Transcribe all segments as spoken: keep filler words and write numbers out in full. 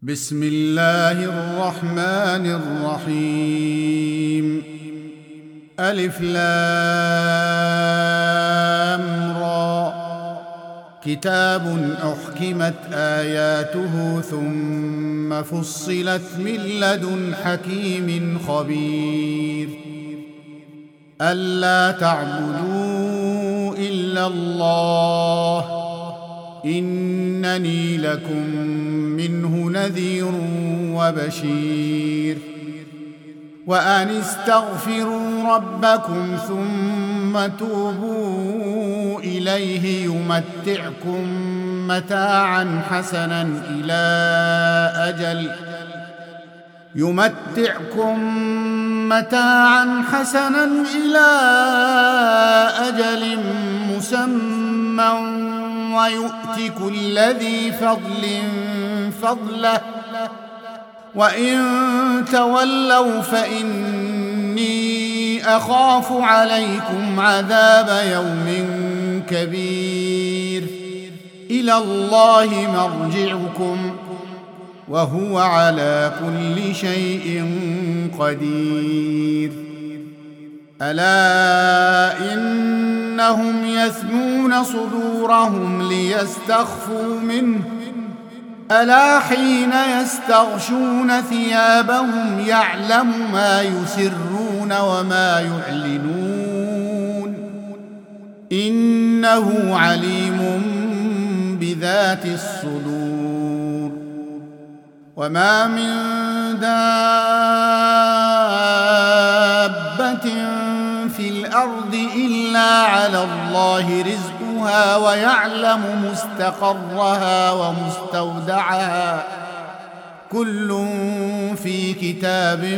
بسم الله الرحمن الرحيم. ألف لام را. كتاب أحكمت آياته ثم فصلت من لدن حكيم خبير. ألا تعبدوا إلا الله إنني لكم منه نذير وبشير. وأن استغفروا ربكم ثم توبوا إليه يمتعكم متاعا حسنا إلى أجل يمتعكم متاعا حسنا إلى أجل مسمى ويؤت كل ذي فضل فضله وإن تولوا فإني أخاف عليكم عذاب يوم كبير. إلى الله مرجعكم وهو على كل شيء قدير. ألا إنهم يثنون صدورهم ليستخفوا منه ألا حين يستغشون ثيابهم يعلم ما يسرون وما يعلنون إنه عليم بذات الصدور. وما من دابة في الأرض إلا على الله رزقها ويعلم مستقرها ومستودعها كل في كتاب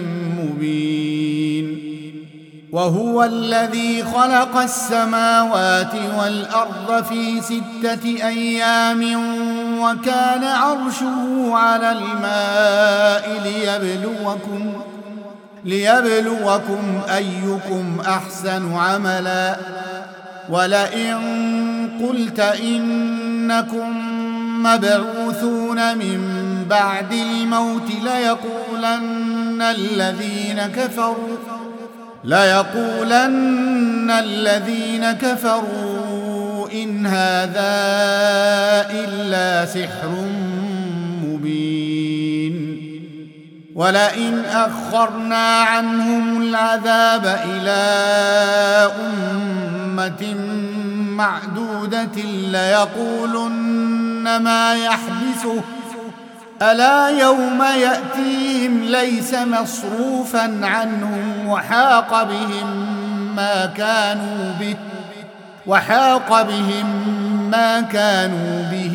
مبين. وهو الذي خلق السماوات والأرض في ستة أيام وكان عرشه على الماء ليبلوكم ليبلوكم أيكم أحسن عملا. ولئن قلت إنكم مبعوثون من بعد الموت ليقولن الذين كفروا ليقولن الذين كفروا إن هذا إلا سحر مبين. ولئن أخرنا عنهم العذاب إلى أمة معدودة ليقولن ما يحبسه ألا يوم يأتيهم ليس مصروفا عنهم وحاق بهم ما كانوا به وحاق بهم ما كانوا به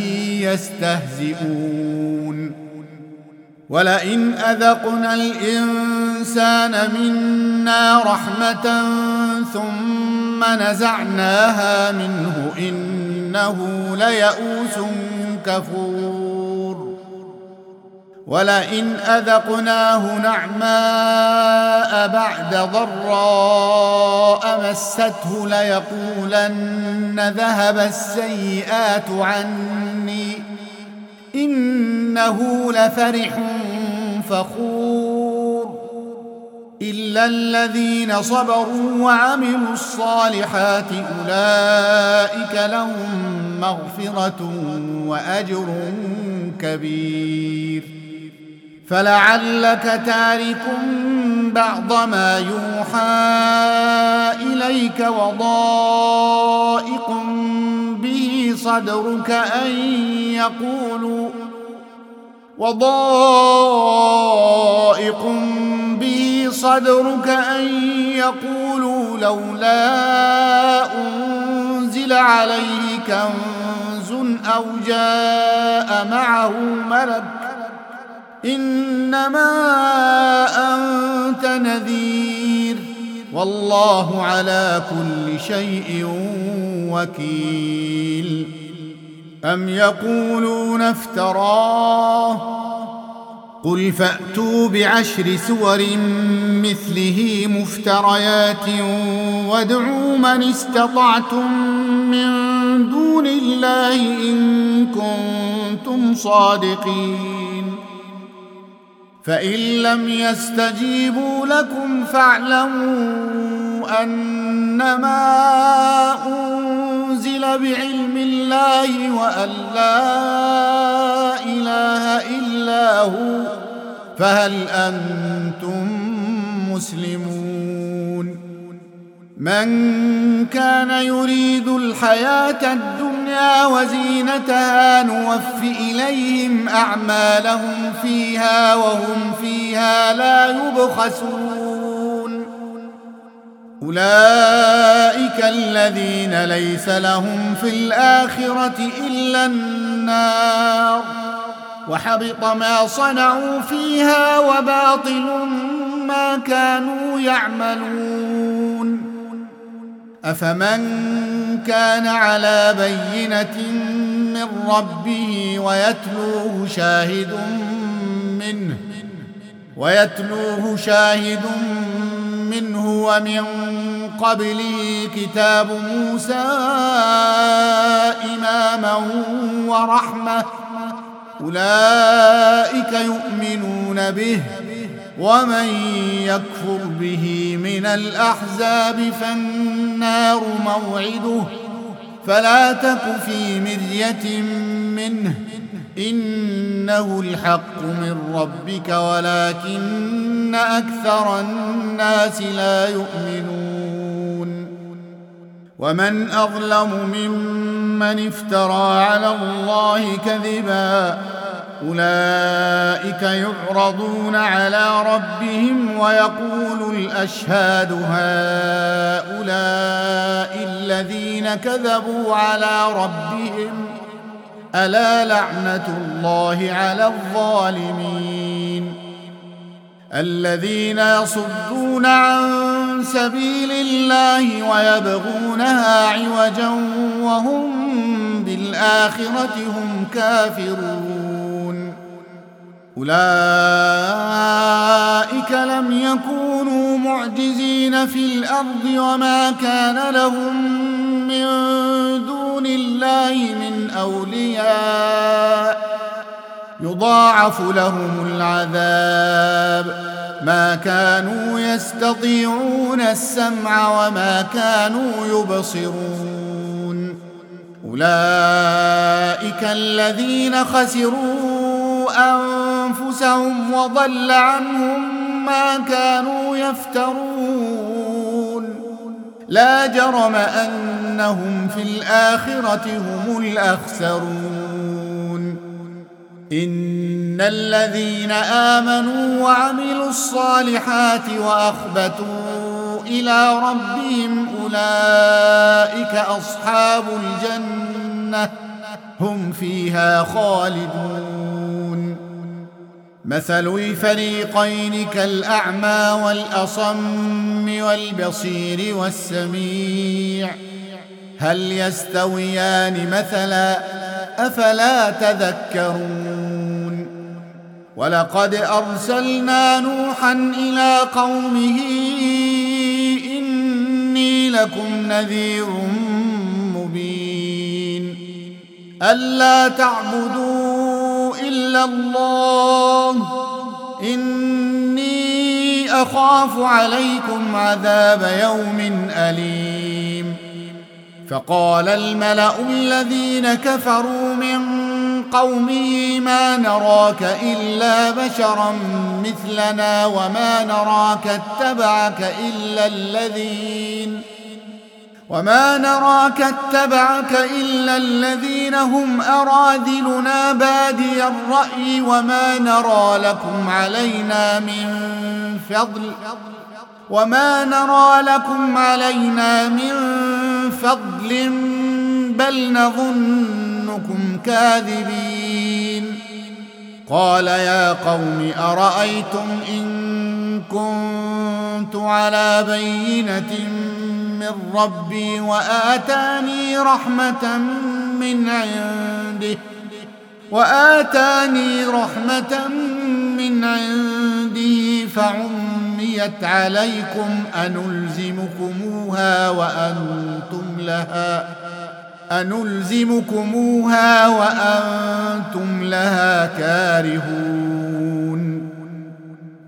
يستهزئون. ولئن أذقنا الإنسان منا رحمة ثم نزعناها منه إنه ليئوس كفور. ولئن أذقناه نعماء بعد ضراء مسته ليقولن ذهب السيئات عني إنه لفرح فخور. إلا الذين صبروا وعملوا الصالحات أولئك لهم مغفرة وأجر كبير. فلعلك تارك بعض ما يوحى إليك وضائق به صدرك أن يقولوا وضائق به صدرك أن يقولوا لولا أنزل عليه كنز أو جاء معه ملك إنما أنت نذير والله على كل شيء وكيل. أم يقولون افتراه قل فأتوا بعشر سور مثله مفتريات وادعوا من استطعتم من دون الله إن كنتم صادقين فإن لم يستجيبوا لكم فاعلموا أنما أنزل بعلم الله وأن لا إله إلا هو فهل أنتم مسلمون من كان يريد الحياة الدنيا وزينتها نوف إليهم أعمالهم فيها وهم فيها لا يبخسون أولئك الذين ليس لهم في الآخرة إلا النار وحبط ما صنعوا فيها وباطل ما كانوا يعملون أفمن كان على بينة من ربه ويتلوه شاهد منه ويتلوه شاهد منه ومن قبله كتاب موسى إماما ورحمة أولئك يؤمنون به ومن يكفر به من الأحزاب فالنار موعده فلا تك في مرية منه إنه الحق من ربك ولكن أكثر الناس لا يؤمنون ومن أظلم ممن افترى على الله كذبا أولئك يعرضون على ربهم ويقول الأشهاد هؤلاء الذين كذبوا على ربهم ألا لعنة الله على الظالمين الذين يصدون عن سبيل الله ويبغونها عوجا وهم بالآخرة هم كافرون أولئك لم يكونوا معجزين في الأرض وما كان لهم من دون الله من أولياء يضاعف لهم العذاب ما كانوا يستطيعون السمع وما كانوا يبصرون أولئك الذين خسروا أنفسهم وضل عنهم ما كانوا يفترون لا جرم أنهم في الآخرة هم الأخسرون إن الذين آمنوا وعملوا الصالحات وأخبتوا إلى ربهم أولئك أصحاب الجنة هم فيها خالدون مثل الفريقين كالأعمى والأصم والبصير والسميع هل يستويان مثلا أفلا تذكرون ولقد أرسلنا نوحا إلى قومه إني لكم نذير مبين ألا تعبدوا إلا الله إني أخاف عليكم عذاب يوم أليم فقال الملأ الذين كفروا من قومه ما نراك إلا بشرا مثلنا وما نراك اتبعك إلا الذين وما نراك اتبعك إلا الذين هم أراذلنا بادي الرأي وما نرى لكم علينا من فضل وما نرى لكم علينا من فضل بل نظنكم كاذبين قال يا قوم أرأيتم إن كنت على بينة من ربي وآتاني رحمة من عنده وآتاني رحمة من عنده فعميت عليكم أنلزمكموها وأنتم لها أنلزمكموها وأنتم لها كارهون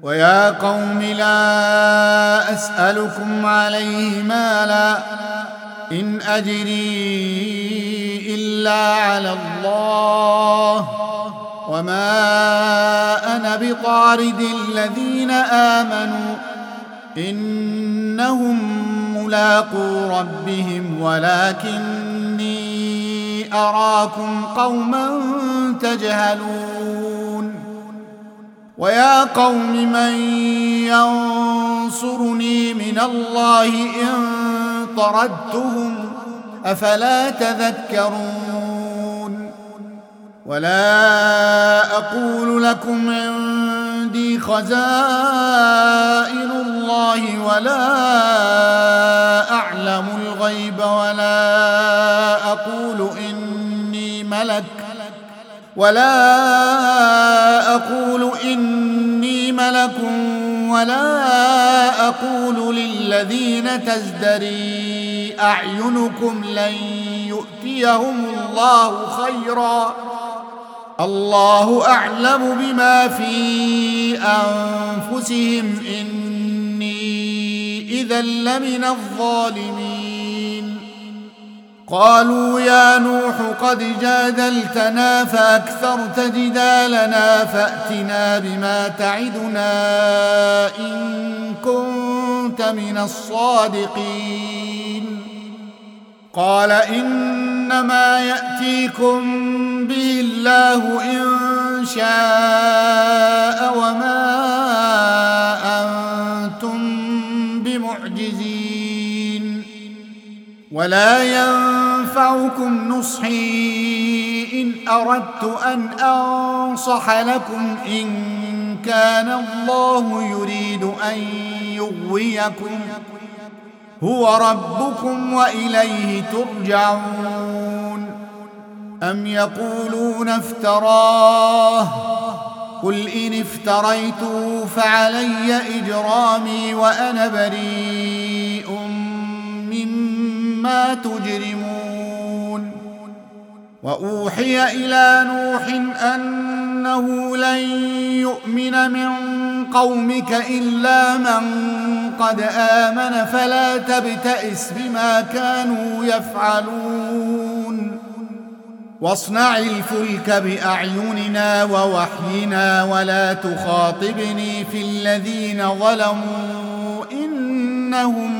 ويا قوم لا أسألكم عليه مالا إن أجري إلا على الله وما أنا بطارد الذين آمنوا إنهم ملاقو ربهم ولكني أراكم قوما تجهلون ويا قوم من ينصرني من الله إن طردتهم أفلا تذكرون ولا أقول لكم عندي خزائن الله ولا أعلم الغيب ولا أقول إني ملك ولا أقول إني ملك ولا أقول للذين تزدري أعينكم لن يؤتيهم الله خيرا الله أعلم بما في أنفسهم إني إذا لمن الظالمين قالوا يا نوح قد جادلتنا فأكثرت جدالنا فأتنا بما تعدنا إن كنت من الصادقين قال إنما يأتيكم به الله إن شاء وما أنتم بمعجزين ولا ينفعكم نصحي إن أردت أن أنصح لكم إن كان الله يريد أن يغويكم هو ربكم وإليه ترجعون أم يقولون افتراه قل إن افتريته فعلي إجرامي وأنا بريء مما تجرمون وأوحي إلى نوح أنه لن يؤمن من قومك إلا من قد آمن فلا تبتئس بما كانوا يفعلون واصنع الفلك بأعيننا ووحينا ولا تخاطبني في الذين ظلموا إنهم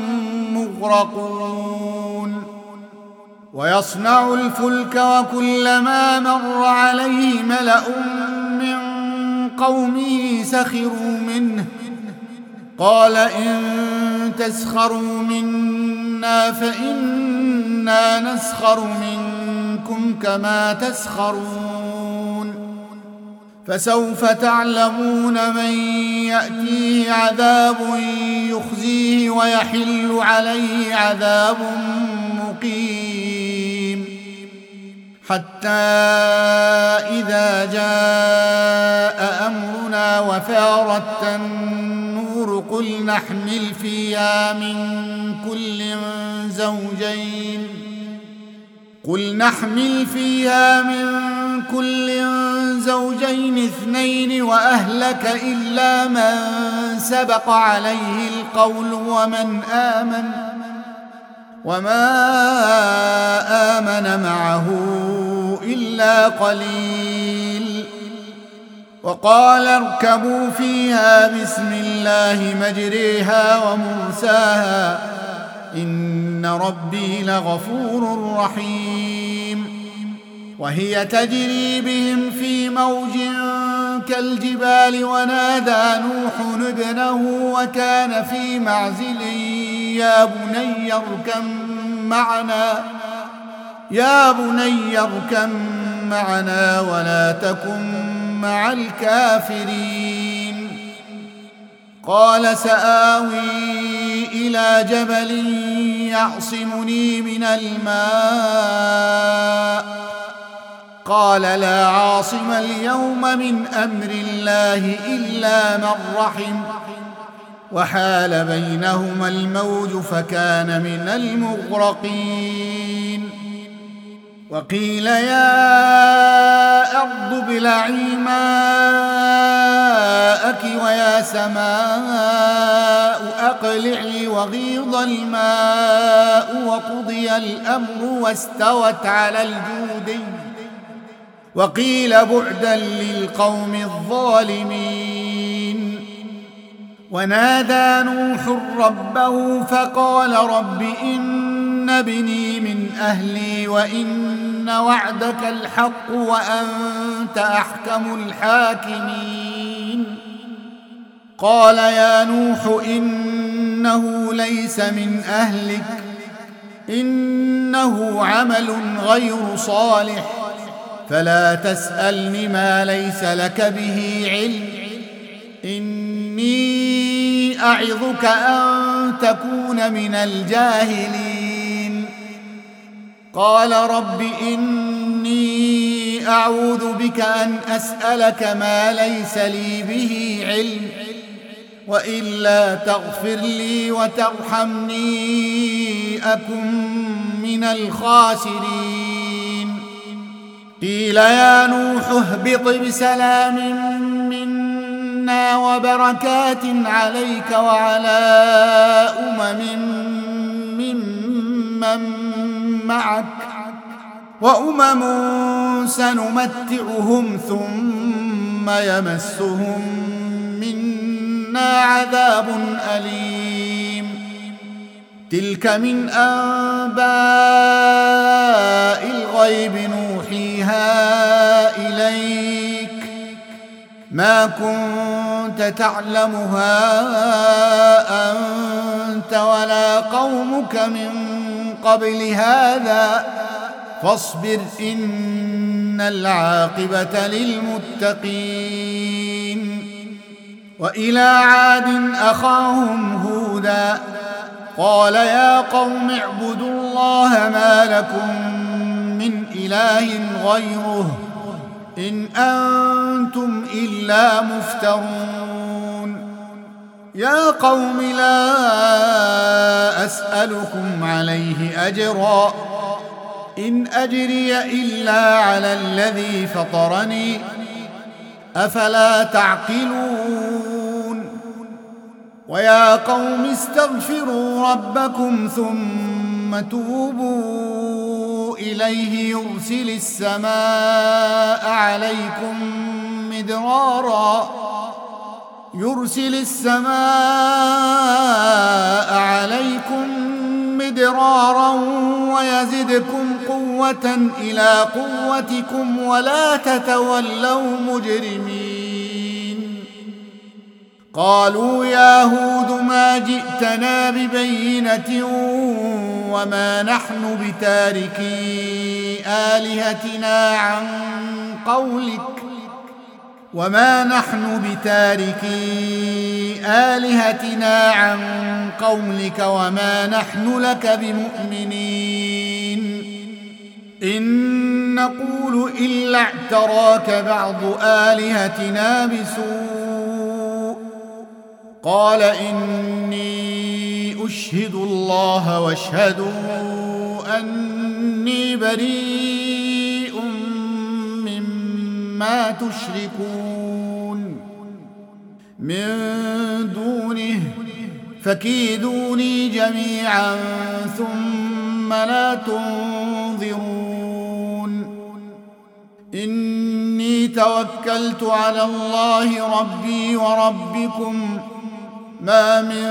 مغرقون ويصنع الفلك وكلما مر عليه ملأ من قومه سخروا منه قال إن تسخروا منا فإنا نسخر منكم كما تسخرون فسوف تعلمون من يأتيه عذاب يخزيه ويحل عليه عذاب مقيم حتى إذا جاء أمرنا وفارت النور قل نحمل فيها من كل زوجين قل نحمل فيها من كل زوجين اثنين وأهلك إلا من سبق عليه القول ومن آمن وما آمن معه إلا قليل وقال اركبوا فيها بسم الله مجريها ومرساها إن ربي لغفور رحيم وهي تجري بهم في موج كالجبال ونادى نوح ابنه وكان في معزل يا بني اركب معنا يا بني اركب معنا ولا تكن مع الكافرين قال سآوي إلى جبل يعصمني من الماء قال لا عاصم اليوم من أمر الله إلا من رحم وحال بينهما الموج فكان من المغرقين وقيل يا أرض ابلعي ماءك ويا يا سماء أقلعي وغيض الماء وقضي الأمر واستوت على الجودي وقيل بعدا للقوم الظالمين. ونادى نوح ربه فقال رب إن ابني من أهلي وإن وعدك الحق وأنت أحكم الحاكمين. قال يا نوح إنه ليس من أهلك إنه عمل غير صالح فلا تسألني ما ليس لك به علم إني أعظك أن تكون من الجاهلين. قال رب إني أعوذ بك أن أسألك ما ليس لي به علم وإلا تغفر لي وترحمني أكن من الخاسرين. قيل يا نوح اهبط بسلام منا وبركات عليك وعلى أمم ممن معك وأمم سنمتعهم ثم يمسهم منا عذاب أليم. تلك من أنباء الغيب نوحيها إليك ما كنت تعلمها أنت ولا قومك من قبل هذا فاصبر إن العاقبة للمتقين. وإلى عاد أخاهم هودا قال يا قوم اعبدوا الله ما لكم من إله غيره إن أنتم إلا مفترون. يا قوم لا أسألكم عليه أجرا إن أجري إلا على الذي فطرني أفلا تعقلون. ويا قوم استغفروا ربكم ثم توبوا إليه يرسل السماء عليكم مدرارا يرسل السماء عليكم مدرارا ويزدكم قوة إلى قوتكم ولا تتولوا مجرمين. قالوا يا هود ما جئتنا ببينة وما نحن بتاركي آلهتنا عن قولك وما نحن بتاركي آلهتنا عن قولك وما نحن لك بمؤمنين إن نقول إلا اعتراك بعض آلهتنا بسوء. قال إني أشهد الله واشهدوا أني بريء مما تشركون من دونه فكيدوني جميعا ثم لا تنظرون. إني توكلت على الله ربي وربكم ما من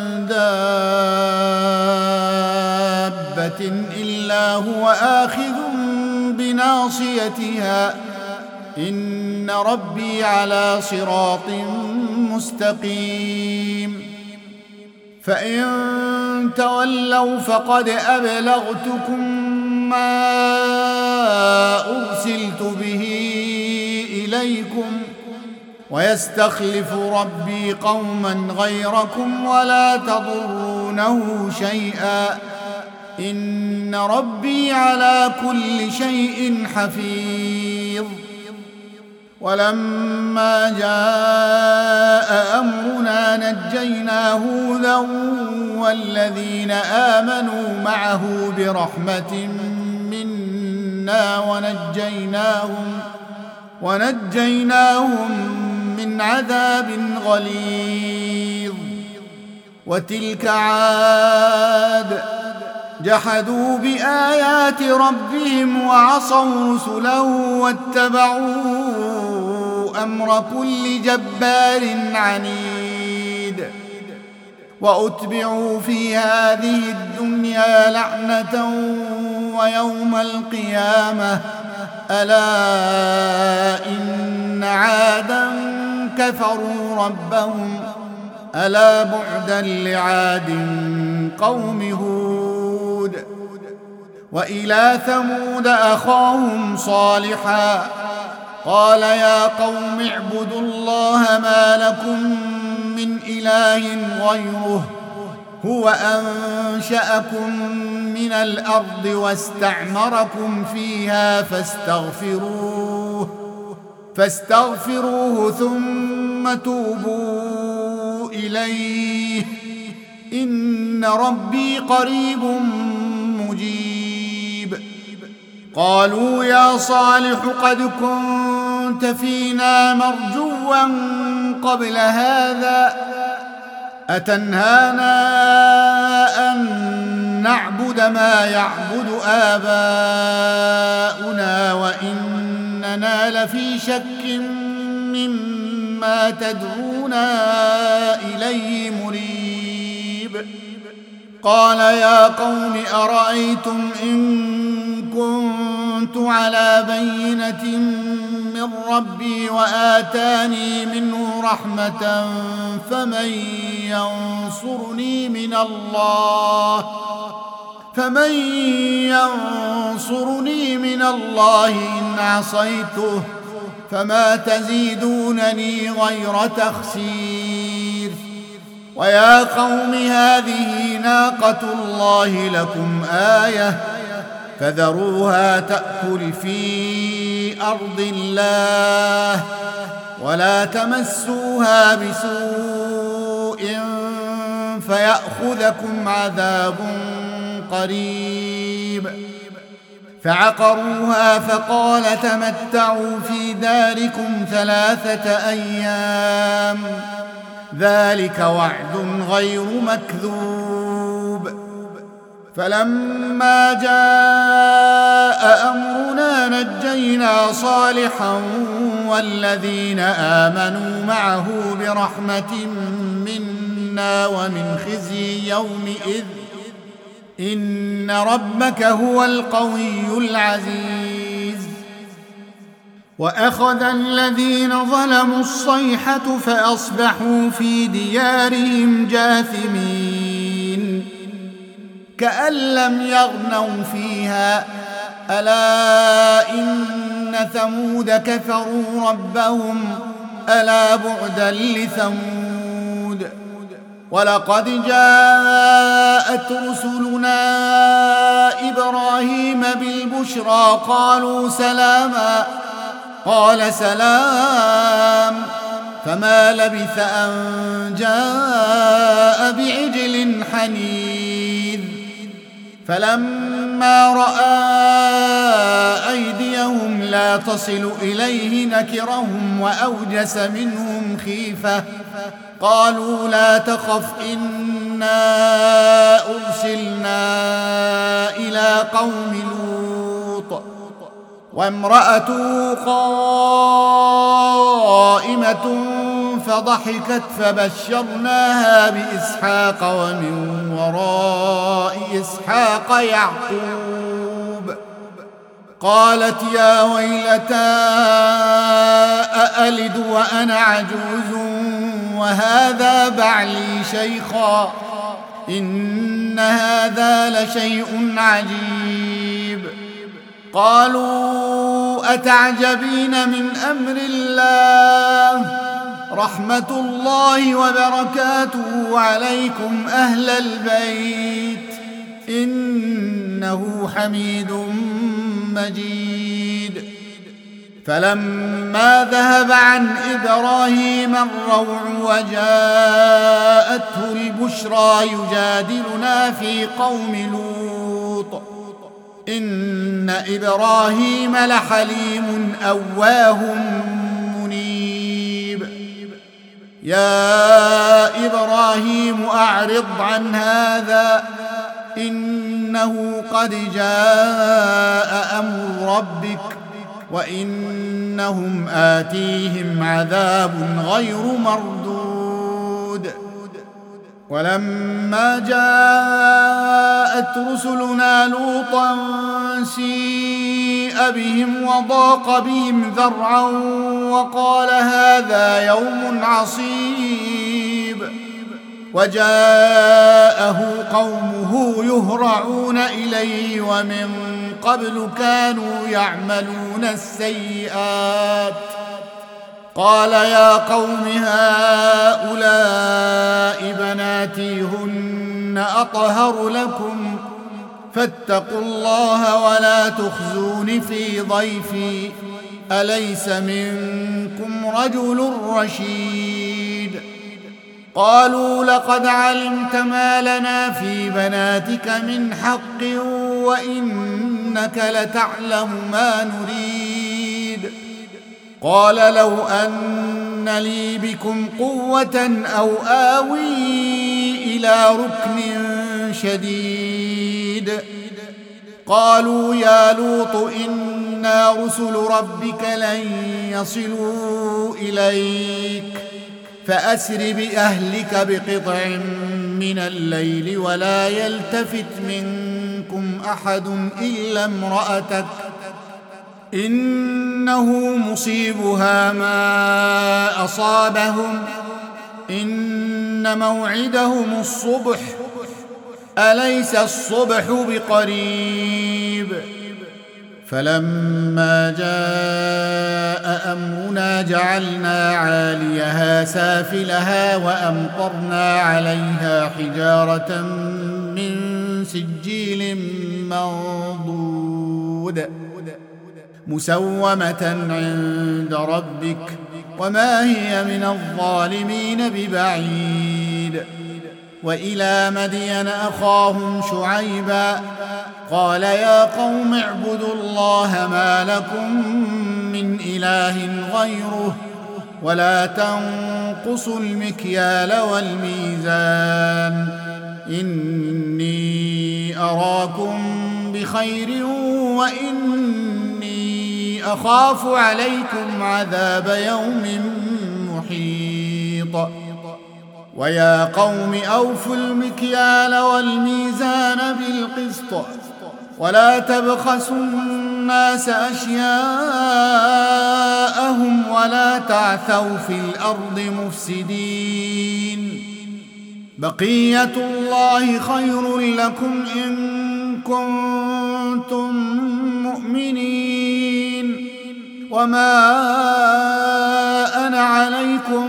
دابة إلا هو آخذ بناصيتها إن ربي على صراط مستقيم. فإن تولوا فقد أبلغتكم ما أرسلت به إليكم ويستخلف ربي قوما غيركم ولا تضرونه شيئا إن ربي على كل شيء حفيظ. ولما جاء أمرنا نجينا هودا والذين آمنوا معه برحمة منا ونجيناهم ونجيناهم من من عذاب غليظ. وتلك عاد جحدوا بآيات ربهم وعصوا رسله واتبعوا أمر كل جبار عنيد. وأتبعوا في هذه الدنيا لعنة ويوم القيامة ألا إن عادا كفروا ربهم ألا بعدا لعاد قوم هود. وإلى ثمود أخاهم صالحا قال يا قوم اعبدوا الله ما لكم من إله غيره هو أنشأكم من الأرض واستعمركم فيها فاستغفروه فاستغفروه ثم توبوا إليه إن ربي قريب مجيب. قالوا يا صالح قد كنت فينا مرجوا قبل هذا أتنهانا أن نعبد ما يعبد آباؤنا وإننا لفي شك مما تدعونا إليه مريب. قال يا قوم أرأيتم إن كنت على بينة من ربي وآتاني منه رحمة فمن ينصرني من الله فمن ينصرني من الله إن عصيته فما تزيدونني غير تخسير. ويا قوم هذه ناقة الله لكم آية فذروها تأكل في أرض الله ولا تمسوها بسوء فيأخذكم عذاب قريب. فعقروها فقال تمتعوا في داركم ثلاثة أيام ذلك وعد غير مكذوب. فلما جاء أمرنا نجينا صالحا والذين آمنوا معه برحمة منا ومن خزي يومئذ إن ربك هو القوي العزيز. وأخذ الذين ظلموا الصيحة فأصبحوا في ديارهم جاثمين كأن لم يغنوا فيها ألا إن ثمود كفروا ربهم ألا بعدا لثمود. ولقد جاءت رسلنا إبراهيم بالبشرى قالوا سلاما قال سلام فما لبث أن جاء بعجل حنيذ. فلما رأى أيديهم لا تصل إليه نكرهم وأوجس منهم خيفة قالوا لا تخف إنا أرسلنا إلى قوم لوط وامرأته قائمة فضحكت فبشرناها بإسحاق ومن وراء إسحاق يعقوب. قالت يا ويلتى أألد وأنا عجوز وهذا بعلي شيخا إن هذا لشيء عجيب. قالوا أتعجبين من أمر الله رحمة الله وبركاته عليكم أهل البيت إنه حميد مجيد. فلما ذهب عن إبراهيم الروع وجاءته البشرى يجادلنا في قوم لوط إن إبراهيم لحليم أواه منيب. يا إبراهيم أعرض عن هذا إنه قد جاء أمر ربك وإنهم آتيهم عذاب غير مردود. ولما جاءت رسلنا لوطا سيء بهم وضاق بهم ذرعا وقال هذا يوم عصيب، وجاءه قومه يهرعون إليه ومن قبل كانوا يعملون السيئات. قال يا قوم هؤلاء بناتي هن أطهر لكم فاتقوا الله ولا تخزون في ضيفي أليس منكم رجل رشيد. قالوا لقد علمت ما لنا في بناتك من حق وإنك لتعلم ما نريد. قال لو أن لي بكم قوة أو آوي إلى ركن شديد. قالوا يا لوط إنا رسل ربك لن يصلوا إليك فأسر بأهلك بقطع من الليل ولا يلتفت منكم أحد إلا امرأتك إنه مصيبها ما أصابهم إن موعدهم الصبح أليس الصبح بقريب. فلما جاء أمرنا جعلنا عاليها سافلها وأمطرنا عليها حجارة من سجيل منضود مسومة عند ربك وما هي من الظالمين ببعيد. وإلى مدين أخاهم شعيبا قال يا قوم اعبدوا الله ما لكم من إله غيره ولا تنقصوا المكيال والميزان إني أراكم بخير وإني أخاف عليكم عذاب يوم محيط. ويا قوم أوفوا المكيال والميزان بالقسط ولا تبخسوا الناس أشياءهم ولا تعثوا في الأرض مفسدين. بقية الله خير لكم إن كنتم مؤمنين وما أنا عليكم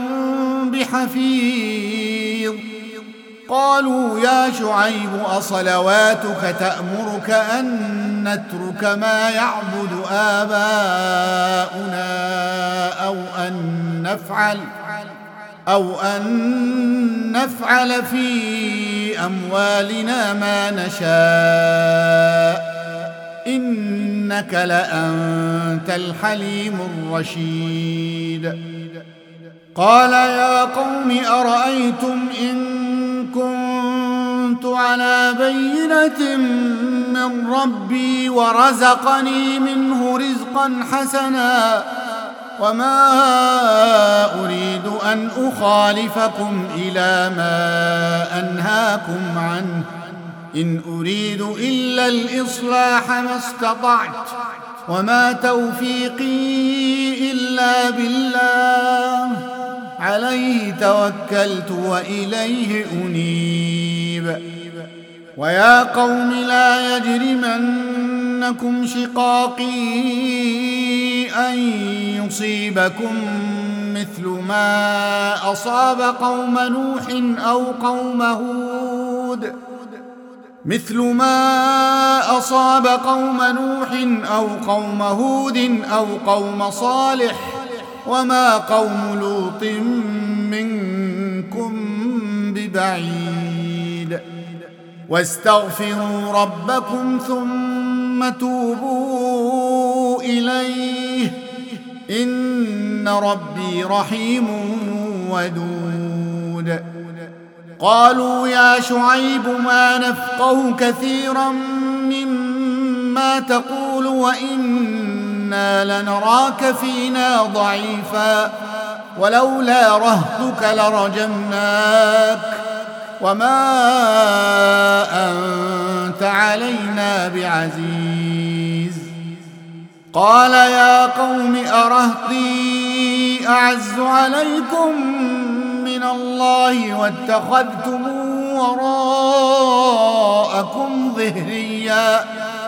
بحفيظ. قالوا يا شعيب أصلواتك تأمرك أن نترك ما يعبد آباؤنا أو أن نفعل أو أن نفعل في أموالنا ما نشاء إنك لأنت الحليم الرشيد. قال يا قوم أرأيتم إن كنت على بينة من ربي ورزقني منه رزقا حسنا وما أريد أن أخالفكم إلى ما أنهاكم عنه إن أريد إلا الإصلاح ما استطعت وما توفيقي إلا بالله عليه توكلت وإليه أنيب. ويا قوم لا يجرمنكم شقاقي أن يصيبكم مثل ما أصاب قوم نوح أو قوم هود مثل ما أصاب قوم نوح أو قوم هود أو قوم صالح وما قوم لوط منكم ببعيد. واستغفروا ربكم ثم توبوا إليه إن ربي رحيم ودود قالوا يا شعيب ما نفقه كثيرا مما تقول وإنا لنراك فينا ضعيفا ولولا رهطك لرجمناك وما أنت علينا بعزيز قال يا قوم أرهطي أعز عليكم من الله واتخذتموه وراءكم ظهريا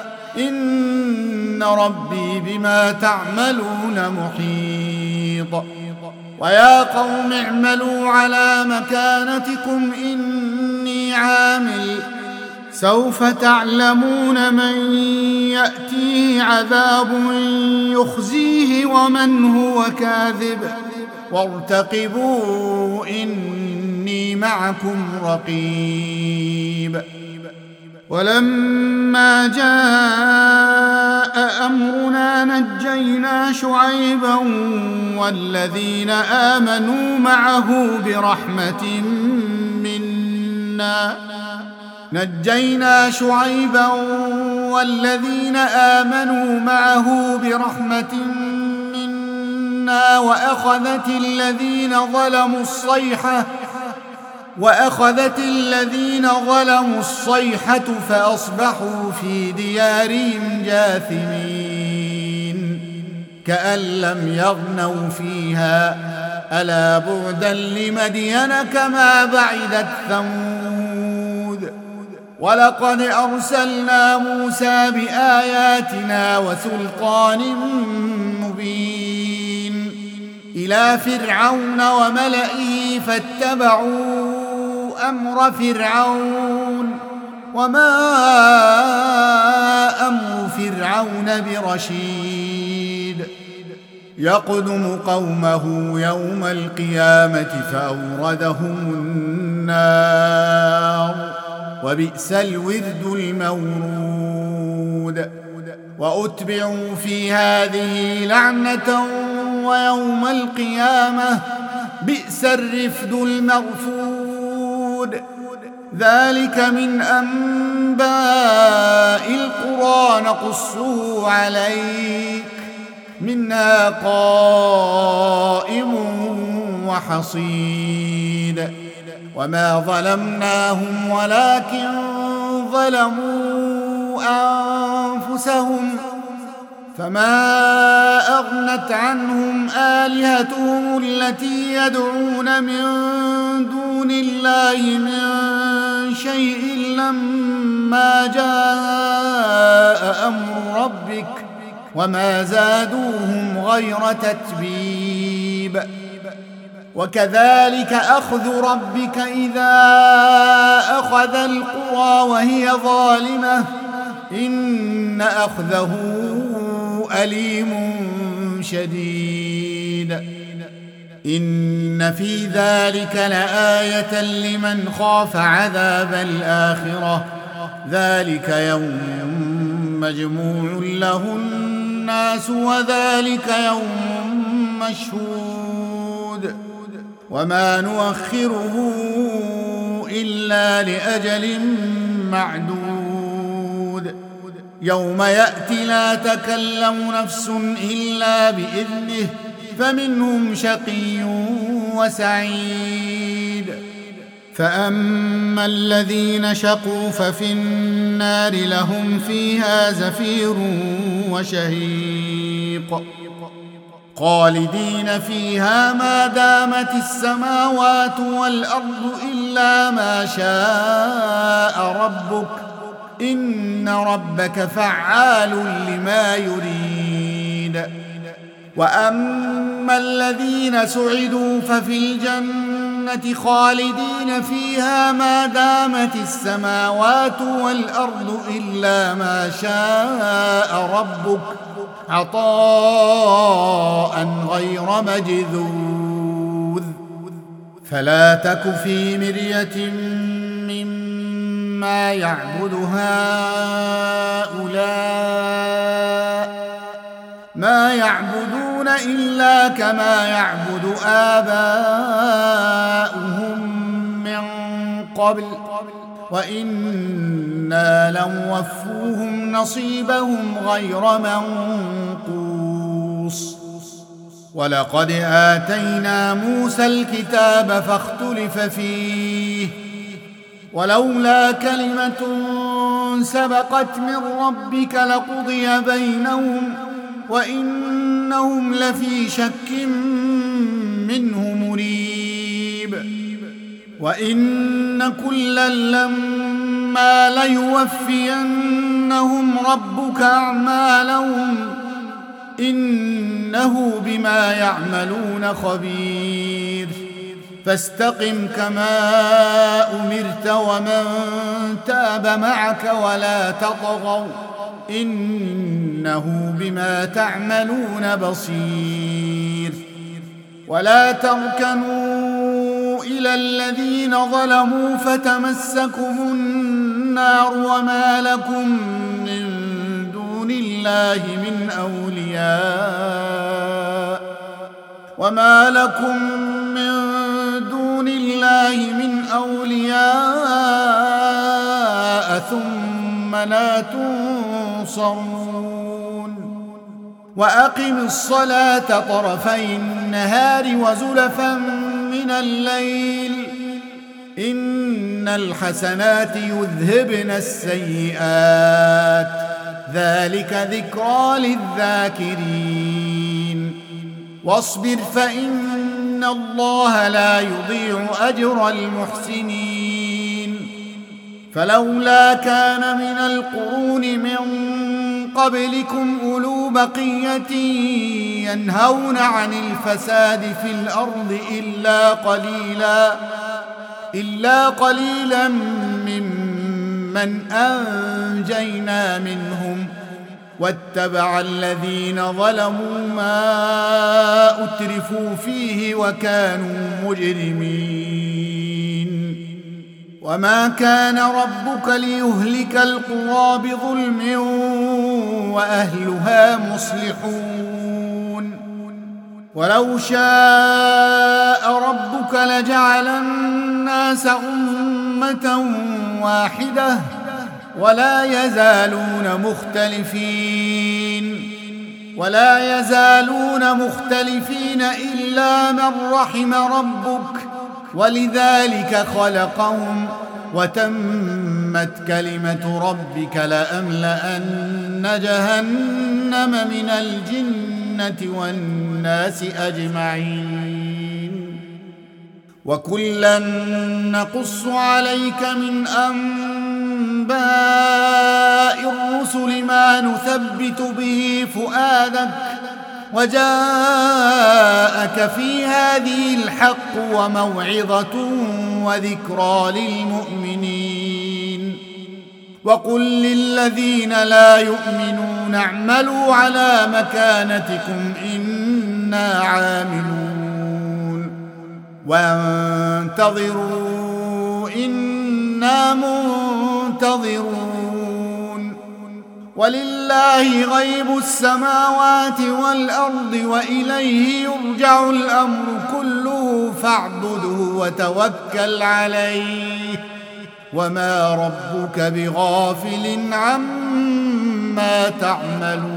إن ربي بما تعملون محيط ويا قوم اعملوا على مكانتكم إني عامل سوف تعلمون من يأتيه عذاب يخزيه ومن هو كاذب وارتقبوا إني معكم رقيب ولما جاء أمرنا نجينا شعيبا والذين آمنوا معه برحمة منا نجينا شعيبا والذين آمنوا معه برحمة منا وأخذت الذين ظلموا الصيحة وأخذت الذين ظلموا الصيحة فأصبحوا في ديارهم جاثمين كأن لم يغنوا فيها ألا بعدا لمدين كما بعدت ثمود ولقد أرسلنا موسى بآياتنا وسلطان مبين إلى فرعون وملئه فاتبعوا أمر فرعون وما أمر فرعون برشيد يقدم قومه يوم القيامة فأوردهم النار وبئس الورد المورود وأتبعوا في هذه لعنة ويوم القيامة بئس الرفد المرفود ذلك من أنباء القرى نقصه عليك منها قائم وحصيد وما ظلمناهم ولكن ظلموا أنفسهم فما أغنت عنهم آلهتهم التي يدعون من دون الله من شيء لما جاء أمر ربك وما زادوهم غير تتبيب وكذلك أخذ ربك إذا أخذ القرى وهي ظالمة إن أخذه أليم شديد إن في ذلك لآية لمن خاف عذاب الآخرة ذلك يوم مجموع له الناس وذلك يوم مشهود وما نؤخره إلا لأجل معدود يوم يأتي لا تكلم نفس إلا بإذنه فمنهم شقي وسعيد فأما الذين شقوا ففي النار لهم فيها زفير وشهيق خالدين فيها ما دامت السماوات والأرض إلا ما شاء ربك إن ربك فعال لما يريد وأما الذين سعدوا ففي الجنة خالدين فيها ما دامت السماوات والأرض إلا ما شاء ربك عطاء غير مجذوذ فلا تك في مرية مما يعبد هؤلاء ما يعبدون إلا كما يعبد آباؤهم قبل وإنا لنوفوهم نصيبهم غير منقوص. ولقد آتينا موسى الكتاب فاختلف فيه ولولا كلمة سبقت من ربك لقضي بينهم وإنهم لفي شك منه مريب. وإن كلا لما ليوفينهم ربك أعمالهم إنه بما يعملون خبير. فاستقم كما أمرت ومن تاب معك ولا تطغوا إنه بما تعملون بصير. ولا تركنوا إلى الذين ظلموا فتمسكم النار وما لكم من دون الله من أولياء وما لكم من دون الله من أولياء ثم لا تنصرون. وأقم الصلاة طرفي النهار وزلفا من الليل إن الحسنات يذهبن السيئات ذلك ذكرى للذاكرين. واصبر فإن الله لا يضيع أجر المحسنين. فلولا كان من القرون من قبلكم أولو بقية ينهون عن الفساد في الأرض إلا قليلا إلا قليلا ممن أنجينا منهم واتبع الذين ظلموا ما أترفوا فيه وكانوا مجرمين. وما كان ربك ليهلك القرى بظلم وأهلها مصلحون. ولو شاء ربك لجعل الناس أمة واحدة ولا يزالون مختلفين ولا يزالون مختلفين إلا من رحم ربك ولذلك خلقهم وتمت كلمة ربك لأملأن جهنم من الجنة والناس أجمعين. وكلا نقص عليك من أنباء الرسل ما نثبت به فؤادك وجاءك في هذه الحق وموعظة وذكرى للمؤمنين. وقل للذين لا يؤمنون اعملوا على مكانتكم إنا عاملون وانتظروا إنا منتظرون. ولله غيب السماوات والأرض وإليه يرجع الأمر كله فاعبده وتوكل عليه وما ربك بغافل عما تعملون.